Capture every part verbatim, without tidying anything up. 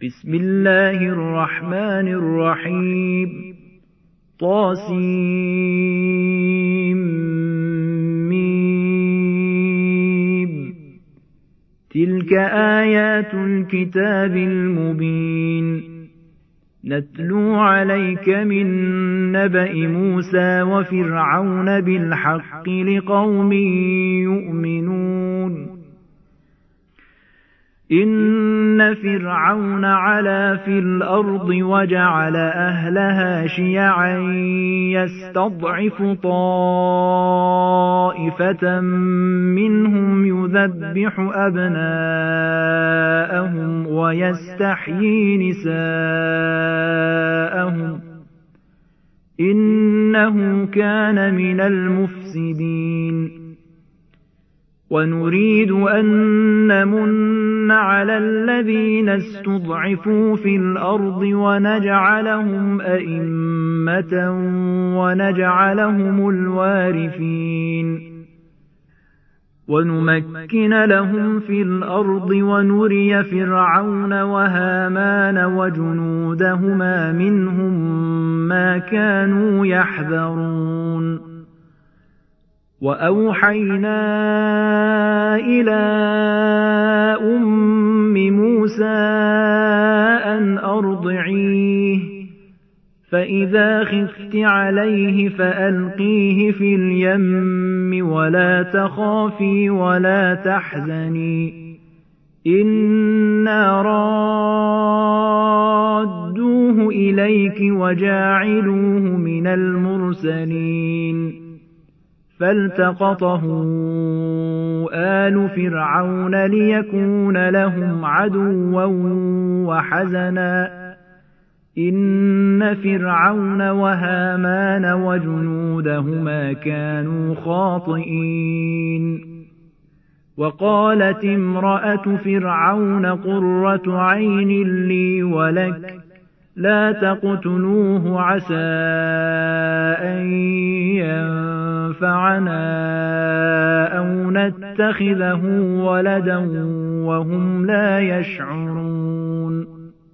بسم الله الرحمن الرحيم طاسيم تلك آيات الكتاب المبين نتلو عليك من نبأ موسى وفرعون بالحق لقوم يؤمنون إن فرعون علا في الأرض وجعل أهلها شيعا يستضعف طائفة منهم يذبح أبناءهم ويستحيي نساءهم إنه كان من المفسدين ونريد أن نمن على الذين استضعفوا في الأرض ونجعلهم أئمة ونجعلهم الوارثين ونمكن لهم في الأرض ونري فرعون وهامان وجنودهما منهم ما كانوا يحذرون وأوحينا إلى أم موسى أن أرضعيه فإذا خفت عليه فألقيه في اليم ولا تخافي ولا تحزني إنا رادوه إليك وجاعلوه من المرسلين فالتقطه آل فرعون ليكون لهم عدوا وحزنا إن فرعون وهامان وجنودهما كانوا خاطئين وقالت امرأة فرعون قرة عين لي ولك لا تقتلوه عسى أن ينفعنا أو نتخذه ولدا وهم لا يشعرون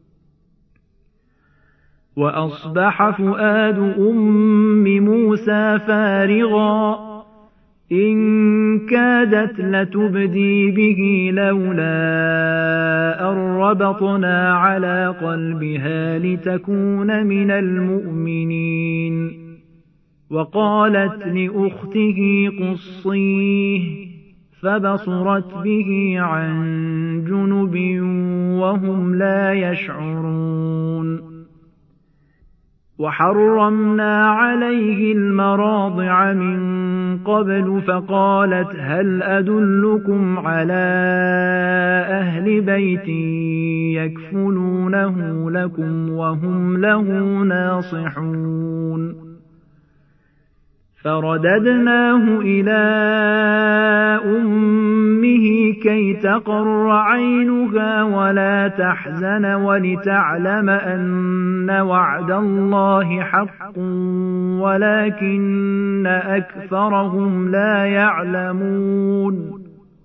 وأصبح فؤاد أم موسى فارغا إن كادت لتبدي به لولا أن ربطنا على قلبها لتكون من المؤمنين وقالت لأخته قصيه فبصرت به عن جنب وهم لا يشعرون وحرمنا عليه المراضع من قبل فقالت هل أدلكم على أهل بيت يكفلونه لكم وهم له ناصحون فرددناه إلى أمه كي تقر عينها ولا تحزن ولتعلم أن وعد الله حق ولكن أكثرهم لا يعلمون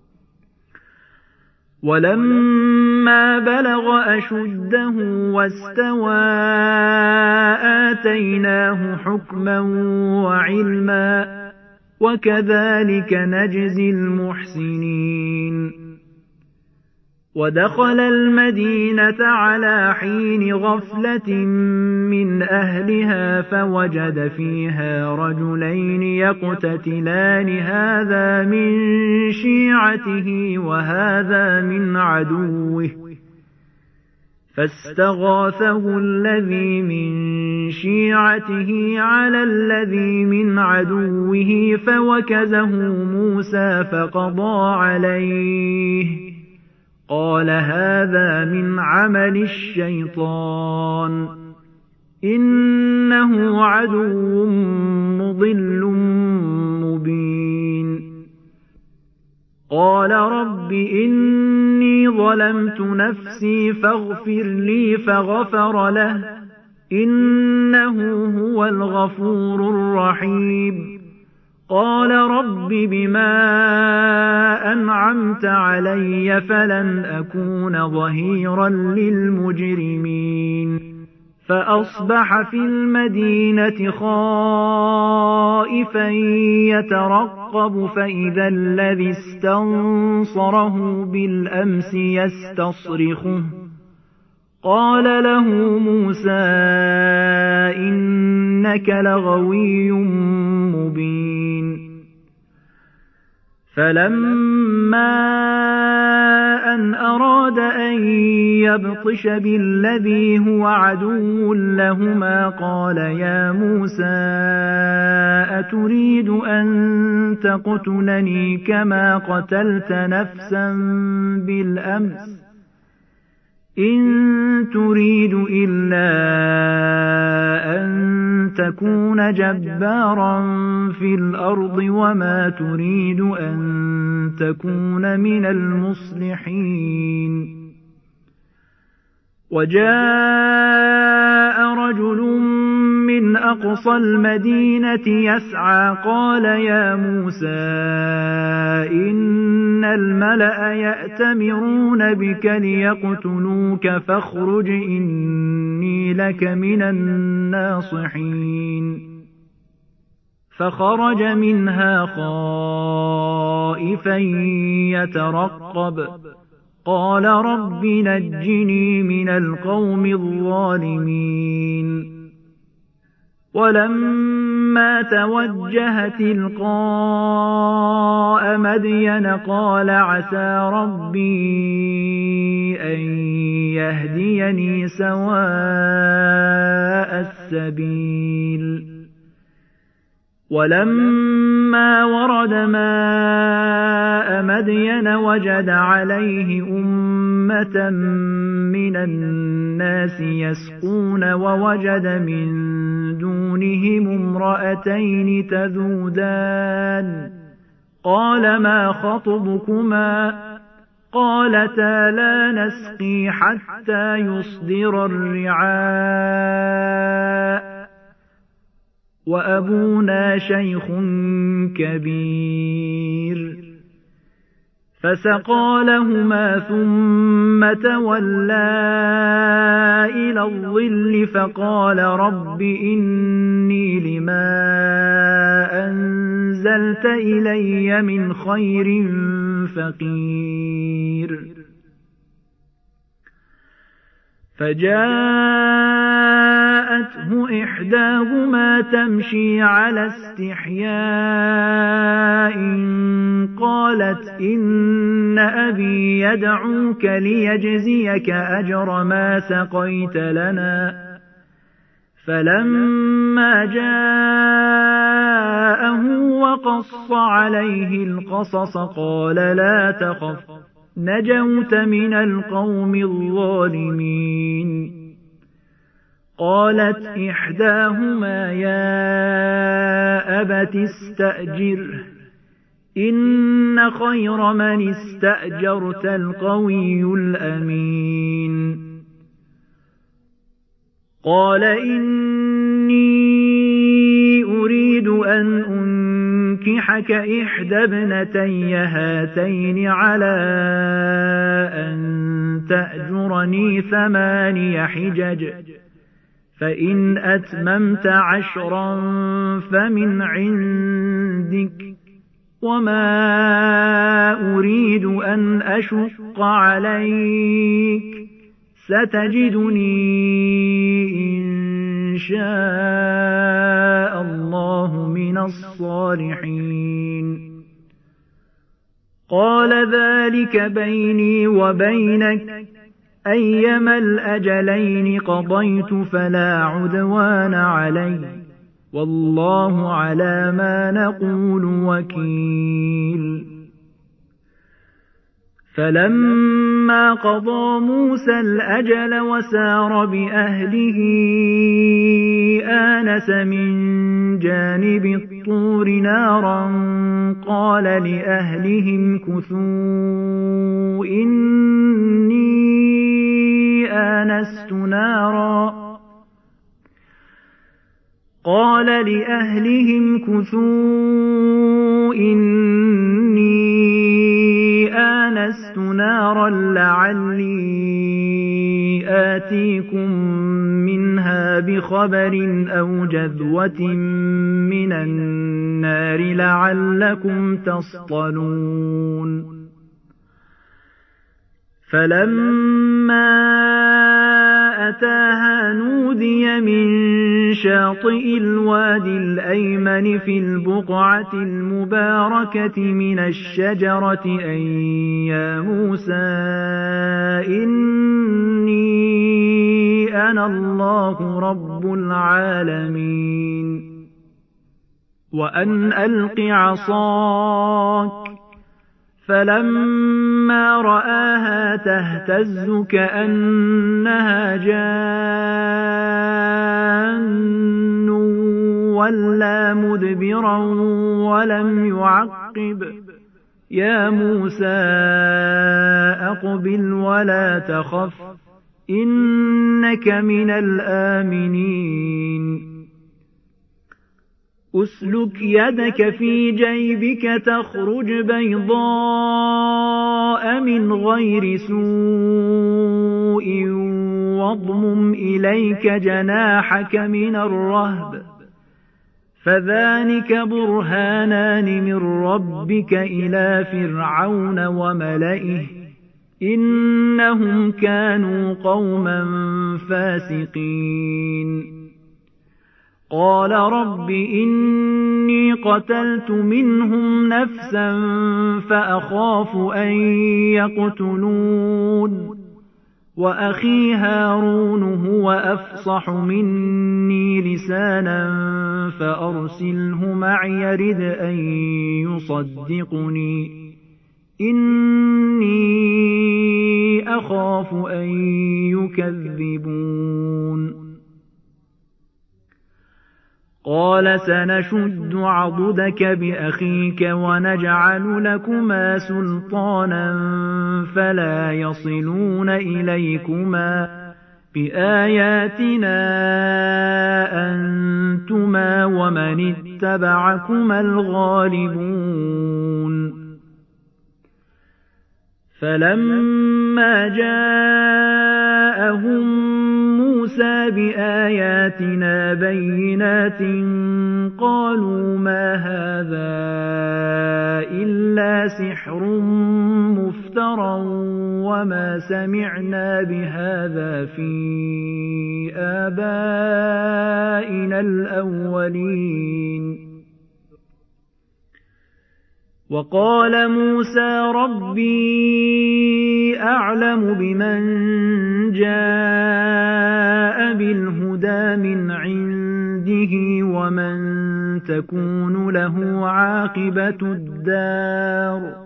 ولما بلغ أشده واستوى آتيناه حكما وعلما وكذلك نجزي المحسنين ودخل المدينة على حين غفلة من أهلها فوجد فيها رجلين يقتتلان هذا من شيعته وهذا من عدوه فاستغاثه الذي من شيعته على الذي من عدوه فوكزه موسى فقضى عليه قال هذا من عمل الشيطان إنه عدو مضل مبين قال رب إني ظلمت نفسي فاغفر لي فغفر له إنه هو الغفور الرحيم قال رب بما أنعمت علي فلن أكون ظهيرا للمجرمين فأصبح في المدينة خائفا يترقب فإذا الذي استنصره بالأمس يستصرخه قال له موسى إنك لغوي مبين فلما أن أراد أن يبطش بالذي هو عدو لهما قال يا موسى أتريد أن تقتلني كما قتلت نفسا بالأمس إن تريد إلا أن تكون جبارا في الأرض وما تريد أن تكون من المصلحين وجاء رجل من أقصى المدينة يسعى قال يا موسى إن الملأ يأتمرون بك ليقتلوك فاخرج إني لك من الناصحين فخرج منها خائفا يترقب قال رب نجني من القوم الظالمين ولما توجه تلقاء مدين قال عسى ربي أن يهديني سواء السبيل ولما ورد ماء مدين وجد عليه أمة من الناس يسقون ووجد من دونهم امرأتين تذودان قال ما خطبكما قالتا لا نسقي حتى يصدر الرعاء وأبونا شيخ كبير فسقى لهما ثم تولى إلى الظل فقال رب إني لما أنزلت إلي من خير فقير فجاءته إحداهما تمشي على استحياء قالت إن أبي يدعوك ليجزيك أجر ما سقيت لنا فلما جاءه وقص عليه القصص قال لا تخف نجوت من القوم الظالمين قالت إحداهما يا أبت استأجره إن خير من استأجرت القوي الأمين قال إني أريد أن أنكحك إحدى ابنتي هاتين على أن تأجرني ثماني حجج فإن أتممت عشرا فمن عندك وما أريد أن أشق عليك ستجدني إن شاء الله من الصالحين قال ذلك بيني وبينك أيما الأجلين قضيت فلا عدوان علي والله على ما نقول وكيل فلما قضى موسى الأجل وسار بأهله آنس من جانب الطور نارا قال لأهلهم كثوا إني آنست نارا قال لأهلهم كثوا إني آنست نارا لعلي آتيكم منها بخبر أو جذوة من النار لعلكم تصطلون فلما أتاها نودي من شاطئ الوادي الأيمن في البقعة المباركة من الشجرة أن يا موسى إني أنا الله رب العالمين وأن ألق عصاك فلما رآها تهتز كأنها جان ولا مدبرا ولم يعقب يا موسى أقبل ولا تخف إنك من الآمنين أسلك يدك في جيبك تخرج بيضاء من غير سوء واضمم إليك جناحك من الرهب فذلك برهانان من ربك إلى فرعون وملئه إنهم كانوا قوما فاسقين قال رب إني قتلت منهم نفسا فأخاف أن يقتلون وأخي هارون هو أفصح مني لسانا فأرسله معي يرد أن يصدقني إني أخاف أن يكذبون قال سنشد عضدك بأخيك ونجعل لكما سلطانا فلا يصلون إليكما بآياتنا أنتما ومن اتبعكما الغالبون فلما جاءهم موسى بآياتنا بينات قالوا ما هذا إلا سحر مفترى وما سمعنا بهذا في آبائنا الأولين وقال موسى ربي أعلم بمن جاء بالهدى من عنده ومن تكون له عاقبة الدار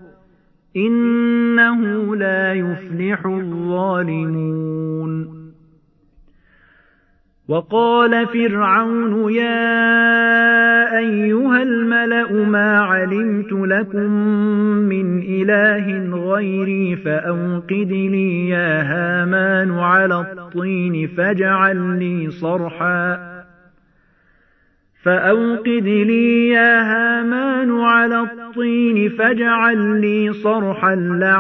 إنه لا يفلح الظالمون وقال فرعون يا أيها الملأ ما علمت لكم من إله غيري فأوقد لي يا هامان على الطين فاجعل لي صرحا فأوقد لي يا هامان على الطين فاجعل لي صرحا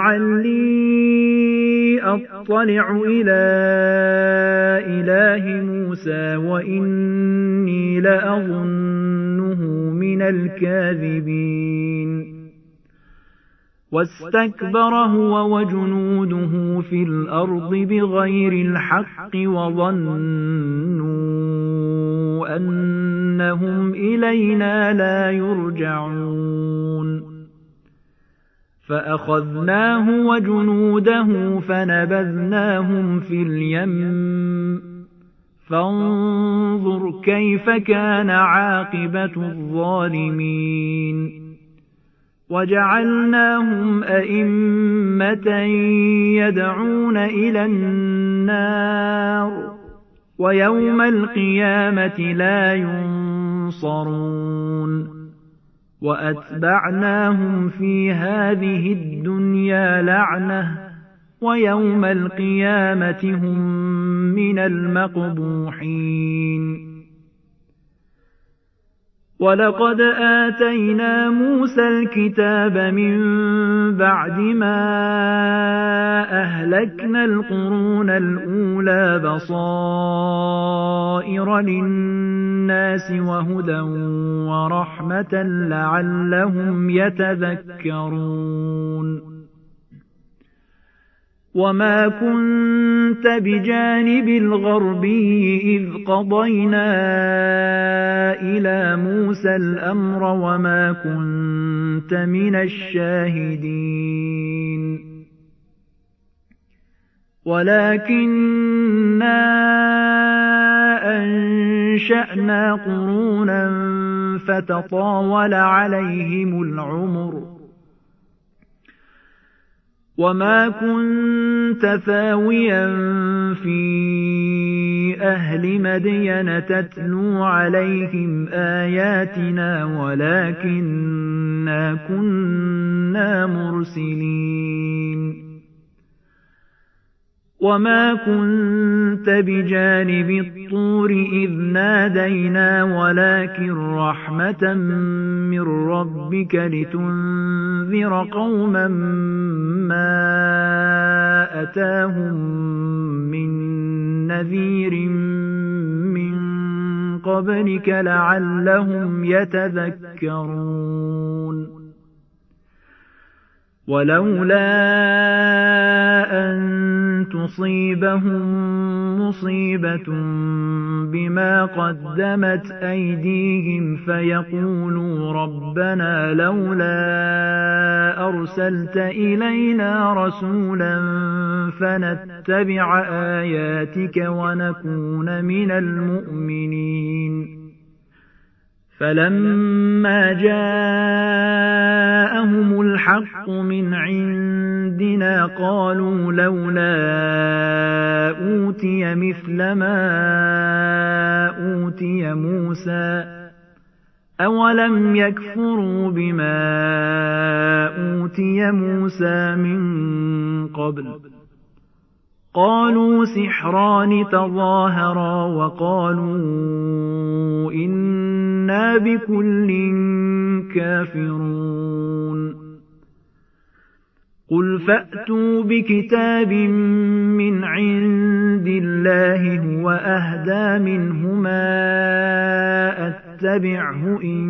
لعلي أطلع إلى إله موسى وإني لأظنه من الكاذبين واستكبر هو وجنوده في الأرض بغير الحق وظنوا أنهم إلينا لا يرجعون فأخذناه وجنوده فنبذناهم في اليم فانظر كيف كان عاقبة الظالمين وجعلناهم أئمة يدعون إلى النار ويوم القيامة لا ينصرون وأتبعناهم في هذه الدنيا لعنة ويوم القيامة هم من المقبوحين ولقد آتينا موسى الكتاب من بعد ما أهلكنا القرون الأولى بصائر للناس وهدى ورحمة لعلهم يتذكرون وما كنت بجانب الغربي إذ قضينا إلى موسى الأمر وما كنت من الشاهدين ولكننا أنشأنا قرونا فتطاول عليهم العمر وما كنت ثاويا في أهل مدين تتلو عليهم آياتنا ولكننا كنا مرسلين وما كنت بجانب الطور إذ نادينا ولكن رحمة من ربك لتنذر قوما ما أتاهم من نذير من قبلك لعلهم يتذكرون ولولا أن تصيبهم مصيبة بما قدمت أيديهم فيقولوا ربنا لولا أرسلت إلينا رسولا فنتبع آياتك ونكون من المؤمنين فلما جاءهم الحق من عندنا قالوا لولا أوتي مثل ما أوتي موسى أولم يكفروا بما أوتي موسى من قبل قالوا سحران تظاهرا وقالوا إنا بكل كافرون قل فأتوا بكتاب من عند الله هو أهدى منهما أتبعه إن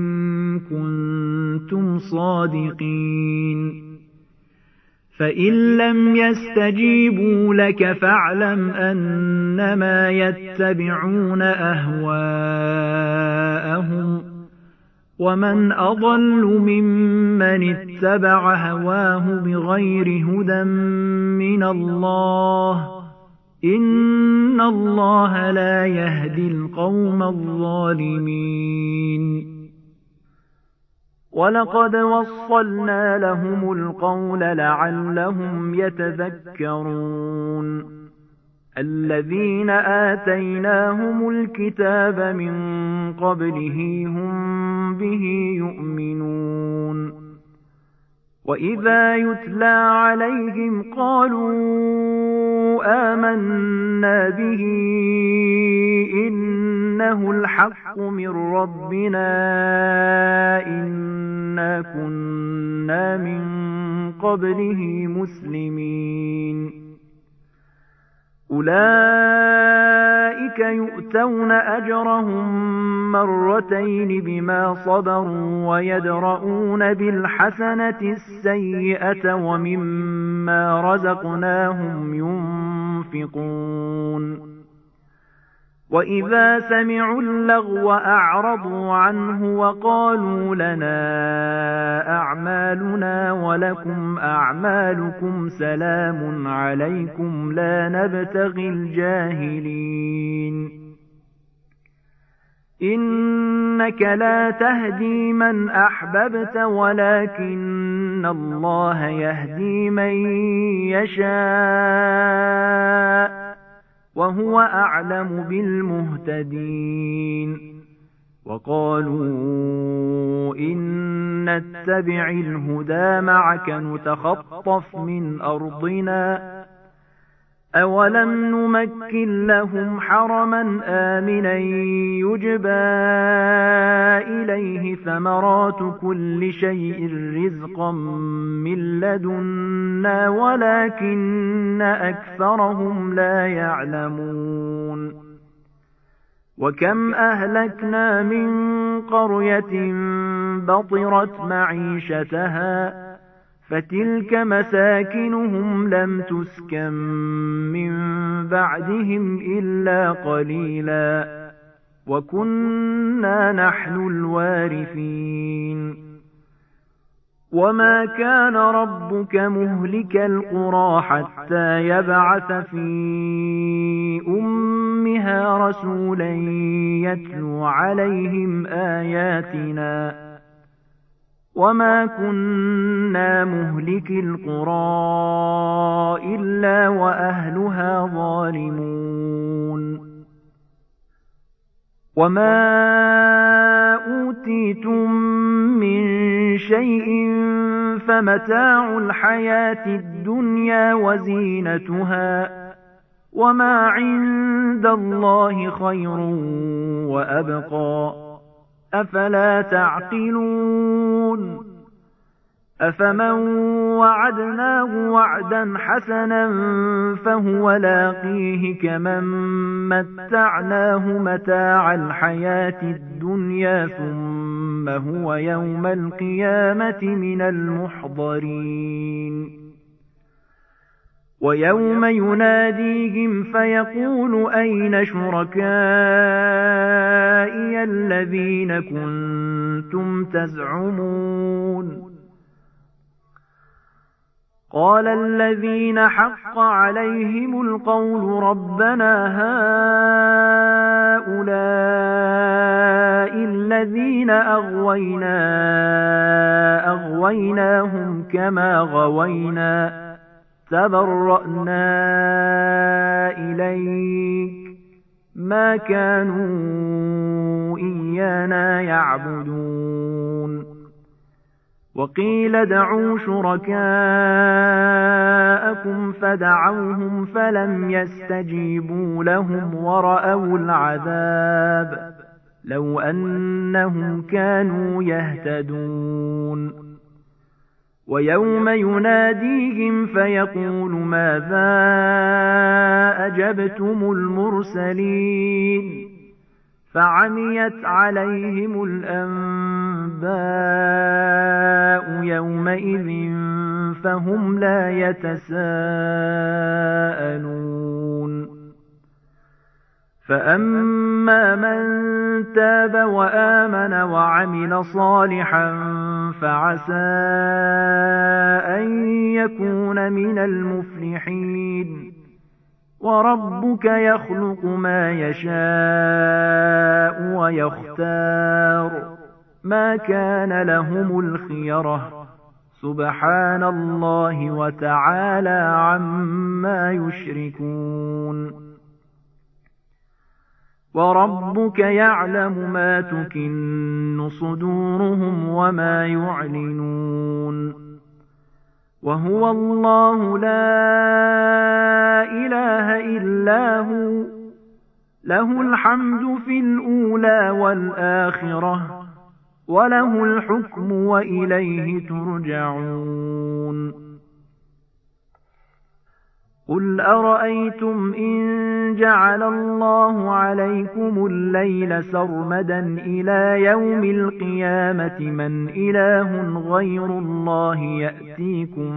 كنتم صادقين فإن لم يستجيبوا لك فاعلم أنما يتبعون أهواءهم ومن أضل ممن اتبع هواه بغير هدى من الله إن الله لا يهدي القوم الظالمين ولقد وصلنا لهم القول لعلهم يتذكرون الذين آتيناهم الكتاب من قبله هم به يؤمنون وإذا يتلى عليهم قالوا آمنا به إنه الحق من ربنا إنا كنا من قبله مسلمين أولئك يؤتون أجرهم مرتين بما صبروا ويدرؤون بالحسنة السيئة ومما رزقناهم ينفقون وإذا سمعوا اللغو أعرضوا عنه وقالوا لنا أعمالنا ولكم أعمالكم سلام عليكم لا نبتغي الجاهلين إنك لا تهدي من أحببت ولكن الله يهدي من يشاء وهو أعلم بالمهتدين وقالوا إن نتبع الهدى معك نتخطف من أرضنا أَوَلَمْ نُمَكِّن لَّهُمْ حَرَمًا آمِنًا يُجْبَىٰ إِلَيْهِ ثَمَرَاتُ كُلِّ شَيْءٍ رِّزْقًا مِّن لَّدُنَّا وَلَٰكِنَّ أَكْثَرَهُمْ لَا يَعْلَمُونَ وَكَمْ أَهْلَكْنَا مِن قَرْيَةٍ بَطِرَتْ مَعِيشَتَهَا فَتِلْكَ مَسَاكِنُهُمْ لَمْ تُسْكَن مِّن بَعْدِهِمْ إِلَّا قَلِيلًا وَكُنَّا نَحْنُ الْوَارِثِينَ وَمَا كَانَ رَبُّكَ مُهْلِكَ الْقُرَىٰ حَتَّىٰ يَبْعَثَ فِي أُمِّهَا رَسُولًا يَتْلُو عَلَيْهِمْ آيَاتِنَا وَمَا كُنَّا مُهْلِكِي الْقُرَىٰ إِلَّا وَأَهْلُهَا ظَالِمُونَ وَمَا أُوتِيتُم مِّن شَيْءٍ فَمَتَاعُ الْحَيَاةِ الدُّنْيَا وَزِينَتُهَا وَمَا عِندَ اللَّهِ خَيْرٌ وَأَبْقَىٰ أَفَلَا تَعْقِلُونَ أَفَمَن وَعَدْنَاهُ وَعْدًا حَسَنًا فَهُوَ لَاقِيهِ كَمَن مَّتَّعْنَاهُ مَتَاعَ الْحَيَاةِ الدُّنْيَا ثُمَّ هُوَ يَوْمَ الْقِيَامَةِ مِنَ الْمُحْضَرِينَ وَيَوْمَ يُنَادِيهِمْ فَيَقُولُ أَيْنَ شُرَكَائِيَ الَّذِينَ كُنتُمْ تَزْعُمُونَ قَالَ الَّذِينَ حَقَّ عَلَيْهِمُ الْقَوْلُ رَبَّنَا هَٰؤُلَاءِ الَّذِينَ أَغْوَيْنَا أَغْوَيْنَاهُمْ كَمَا غَوَيْنَا تَبَرَّأْنَا إِلَيْكَ مَا كَانُوا إِيَّانَا يَعْبُدُونَ وَقِيلَ ادْعُوا شُرَكَاءَكُمْ فَدَعَوْهُمْ فَلَمْ يَسْتَجِيبُوا لَهُمْ وَرَأَوُا الْعَذَابَ لَوْ أَنَّهُمْ كَانُوا يَهْتَدُونَ وَيَوْمَ يُنَادِيهِمْ فَيَقُولُ مَاذَا أَجَبْتُمُ الْمُرْسَلِينَ فَعَمِيَتْ عَلَيْهِمُ الْأَنبَاءُ يَوْمَئِذٍ فَهُمْ لَا يَتَسَاءَلُونَ فَأَمَّا مَن تَابَ وَآمَنَ وَعَمِلَ صَالِحًا فَعَسَىٰ أَن يَكُونَ مِنَ الْمُفْلِحِينَ وَرَبُّكَ يَخْلُقُ مَا يَشَاءُ وَيَخْتَارُ مَا كَانَ لَهُمُ الْخِيَرَةُ سُبْحَانَ اللَّهِ وَتَعَالَىٰ عَمَّا يُشْرِكُونَ وَرَبُّكَ يَعْلَمُ مَا تُكِنُّ صُدُورُهُمْ وَمَا يُعْلِنُونَ وَهُوَ اللَّهُ لَا إِلَٰهَ إِلَّا هُوَ لَهُ الْحَمْدُ فِي الْأُولَىٰ وَالْآخِرَةِ وَلَهُ الْحُكْمُ وَإِلَيْهِ تُرْجَعُونَ قُلْ أَرَأَيْتُمْ إِن جَعَلَ اللَّهُ عَلَيْكُمُ اللَّيْلَ سَرْمَدًا إِلَىٰ يَوْمِ الْقِيَامَةِ مَنْ إِلَٰهٌ غَيْرُ اللَّهِ يَأْتِيكُم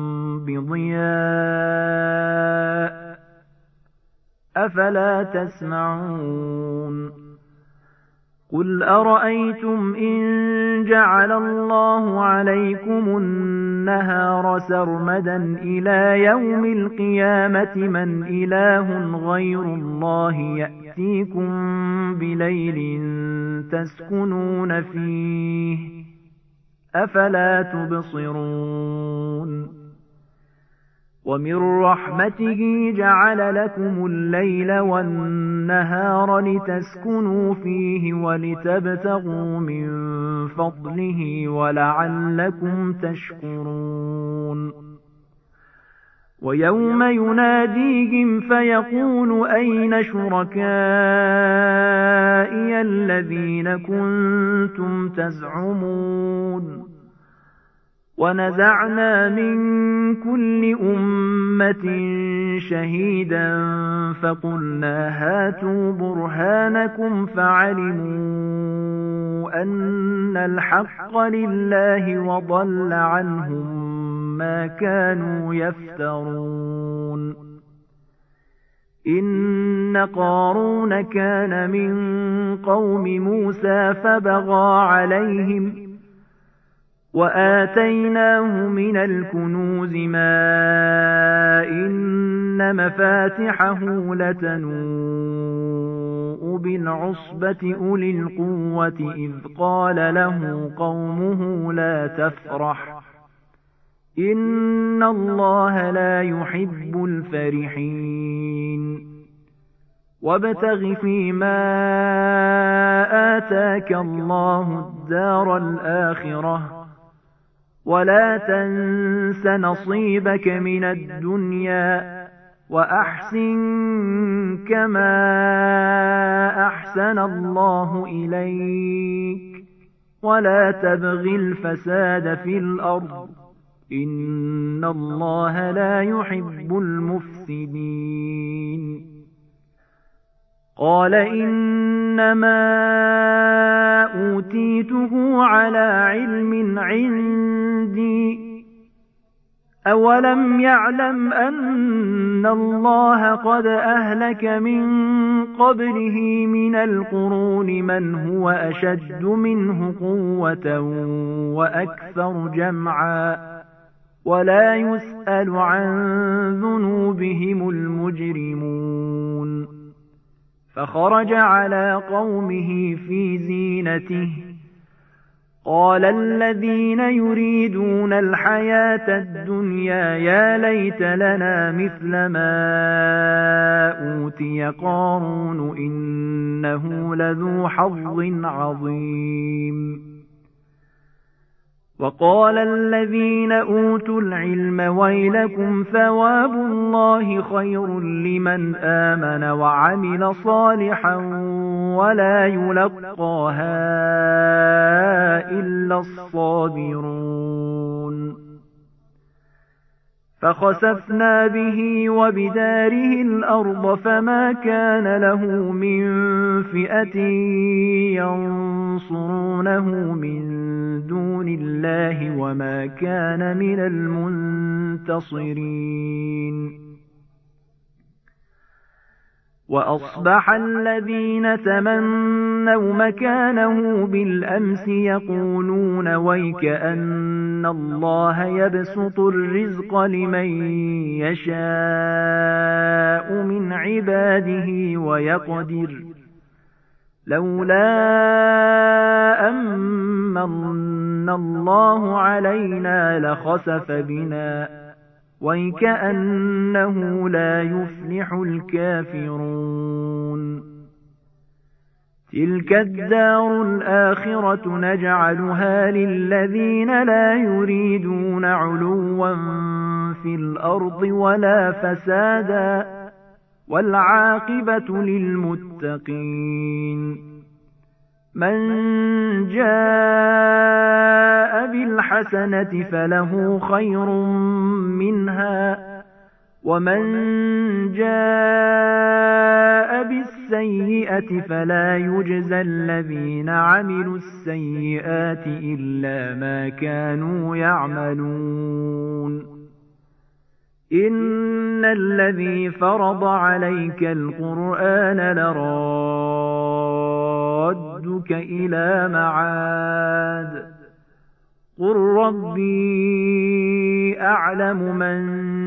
بِضِيَاءٍ أَفَلَا تَسْمَعُونَ قُلْ أَرَأَيْتُمْ إِن جَعَلَ اللَّهُ عَلَيْكُمُ النَّهَارَ سَرْمَدًا إِلَىٰ يَوْمِ الْقِيَامَةِ مَنْ إِلَٰهٌ غَيْرُ اللَّهِ يَأْتِيكُم بِلَيْلٍ تَسْكُنُونَ فِيهِ أَفَلَا تُبْصِرُونَ وَمِن رَّحْمَتِهِ جَعَلَ لَكُمُ اللَّيْلَ وَالنَّهَارَ لِتَسْكُنُوا فِيهِ وَلِتَبْتَغُوا مِن فَضْلِهِ وَلَعَلَّكُمْ تَشْكُرُونَ ويوم يناديهم فيقول أين شركائي الذين كنتم تزعمون ونزعنا من كل أمة شهيدا فقلنا هاتوا برهانكم فعلموا أن الحق لله وضل عنهم ما كانوا يفترون إن قارون كان من قوم موسى فبغى عليهم وآتيناه من الكنوز ما إن مفاتحه لتنوء بالعصبة أولي القوة إذ قال له قومه لا تفرح إن الله لا يحب الفرحين وابتغ فيما آتاك الله الدار الآخرة ولا تنس نصيبك من الدنيا وأحسن كما أحسن الله إليك ولا تبغ الفساد في الأرض إن الله لا يحب المفسدين قال إنما أوتيته على علم عندي أولم يعلم أن الله قد أهلك من قبله من القرون من هو أشد منه قوة وأكثر جمعا ولا يسأل عن ذنوبهم المجرمون فخرج على قومه في زينته قال الذين يريدون الحياة الدنيا يا ليت لنا مثل ما أوتي قارون إنه لذو حظ عظيم وقال الذين أوتوا العلم ويلكم ثواب الله خير لمن آمن وعمل صالحا ولا يلقاها إلا الصابرون فخسفنا به وبداره الأرض فما كان له من فئة ينصرونه من دون الله وما كان من المنتصرين وأصبح الذين تمنوا مكانه بالأمس يقولون ويك أن الله يبسط الرزق لمن يشاء من عباده ويقدر لولا أمن الله علينا لخسف بنا ويكأنه لا يفلح الكافرون تلك الدار الآخرة نجعلها للذين لا يريدون علوا في الأرض ولا فسادا والعاقبة للمتقين من جاء بالحسنة فله خير منها ومن جاء بالسيئة فلا يجزى الذين عملوا السيئات إلا ما كانوا يعملون إن الذي فرض عليك القرآن لرادك إلى معاد قل ربي أعلم من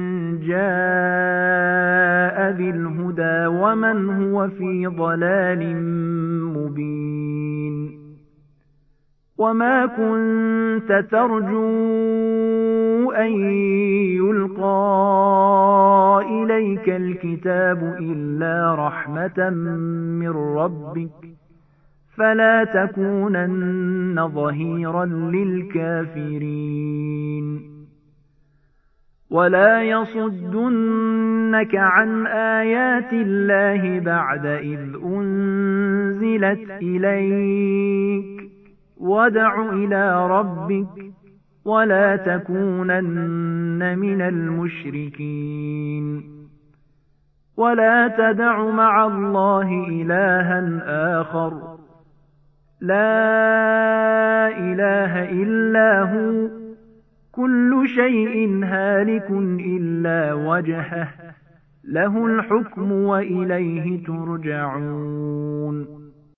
جاء بالهدى ومن هو في ضلال مبين وما كنت ترجو أن يلقى إليك الكتاب إلا رحمة من ربك فلا تكونن ظهيرا للكافرين ولا يصدنك عن آيات الله بعد إذ أنزلت إليك وادع إلى ربك ولا تكونن من المشركين ولا تدع مع الله إلها آخر لا إله إلا هو كل شيء هالك إلا وجهه له الحكم وإليه ترجعون